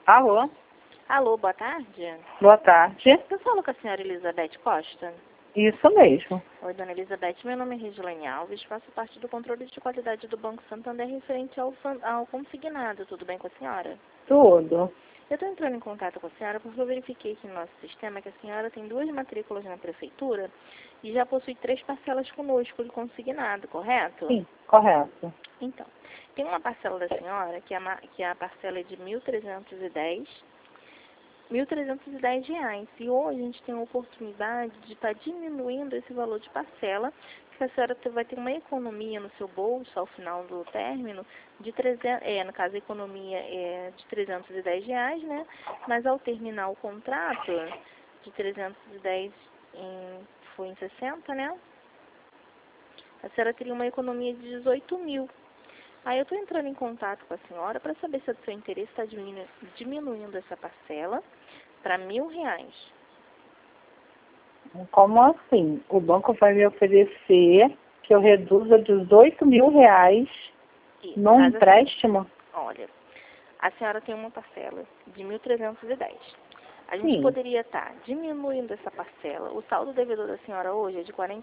Alô, Alô, boa tarde. boa tarde. Eu falo com a senhora Elizabeth Costa. Isso mesmo. Oi, dona Elizabeth, meu nome é Regiane Alves, faço parte do controle de qualidade do Banco Santander referente ao consignado. Tudo bem com a senhora? Tudo. Eu estou entrando em contato com a senhora porque eu verifiquei aqui no nosso sistema que a senhora tem 2 matrículas na prefeitura e já possui 3 parcelas conosco de consignado, correto? Sim, correto. Então, tem uma parcela da senhora que a parcela é de R$ 1.310 reais. E hoje a gente tem a oportunidade de estar diminuindo esse valor de parcela, que a senhora vai ter uma economia no seu bolso ao final do término de 300, no caso a economia é de R$ 310, né? Mas ao terminar o contrato de 310 foi em 60, né? A senhora teria uma economia de 18 mil. Aí eu estou entrando em contato com a senhora para saber se o seu interesse está diminuindo essa parcela para R$ 1.000. Como assim? O banco vai me oferecer que eu reduza R$ 18.000 E, num mas empréstimo? olha, a senhora tem uma parcela de 1.310. A gente Sim. poderia estar diminuindo essa parcela. O saldo devedor da senhora hoje é de R$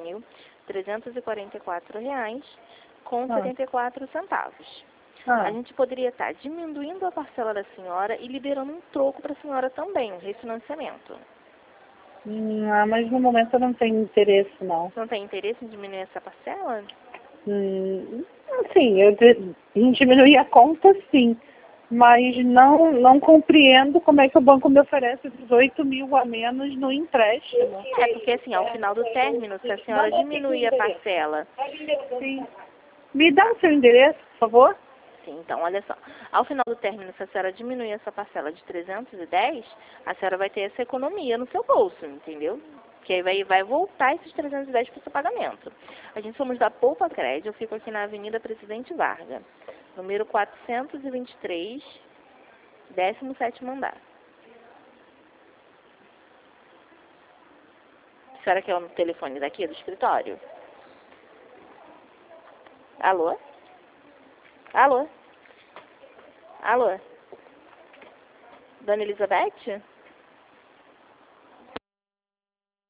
47.344 com 74 centavos. A gente poderia estar diminuindo a parcela da senhora e liberando um troco para a senhora também, um refinanciamento. Mas no momento eu não tenho interesse, não. Você não tem interesse em diminuir essa parcela? Sim, em diminuir a conta, sim. Mas não compreendo como é que o banco me oferece 18.000 a menos no empréstimo. É porque assim, ao final do término, se a senhora diminuir a parcela... Sim. Me dá o seu endereço, por favor? Sim, então, olha só. Ao final do término, se a senhora diminuir essa parcela de 310, a senhora vai ter essa economia no seu bolso, entendeu? Que aí vai voltar esses 310 para o seu pagamento. A gente somos da Poupa Crédito, eu fico aqui na Avenida Presidente Vargas, número 423, 17º andar. A senhora quer o telefone daqui, do escritório? Alô? Alô? Alô? Dona Elizabeth?